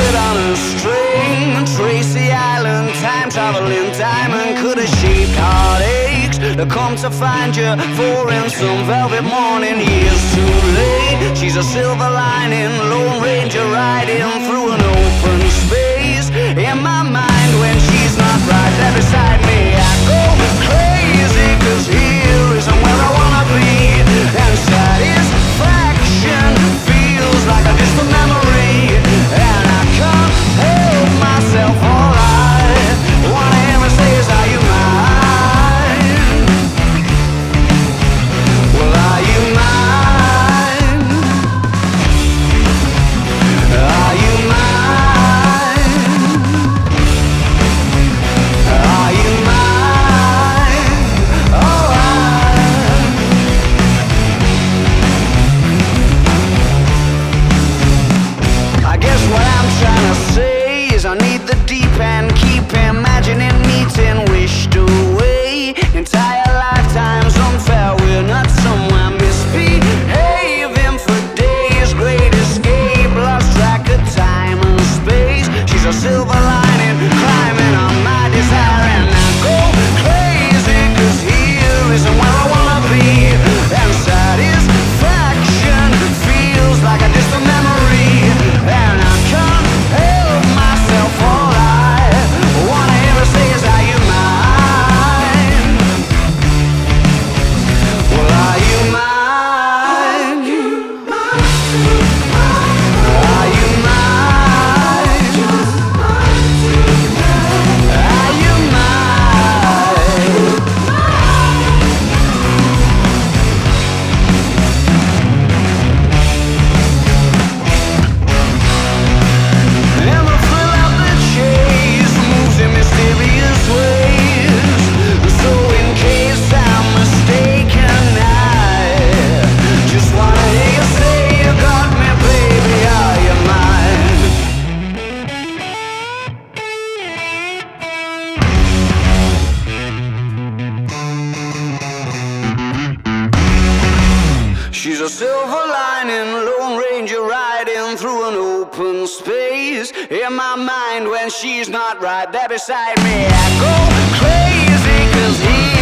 puppet on a string. Tracy Island, time traveling diamond could have shaped heartaches to come to find you for in some velvet morning. Years too late. She's a silver lining, Lone Ranger riding through an open space. In my mind when she's not right there beside me, I go crazy, 'cause here isn't where I wanna be. And satisfaction feels like a distant memory, and I can't help myself. All I wanna ever say is, are you mine? Well, are you mine? Are you mine? Are you mine? Oh, I guess what I'm trying to say is I need the deep end, keep imagining meeting wished away. Entire lifetimes unfair, we're not somewhere misbehaving for days. Great escape, lost track of time and space. She's a silver lining, climbing on my desire, and I go crazy, 'cause here isn't where I wanna be. And satisfaction feels like a distant memory, and I can't help myself. All I wanna ever say is, are you mine? Well, are you mine? Are you mine? Are you mine? And the thrill of the chase moves in mysterious ways. So in case I'm mistaken, I just wanna hear you say you got me, baby. Are you mine? She's a silver lining, Lone Ranger riding through an open space. In my mind when she's not right there beside me, I go crazy, 'cause he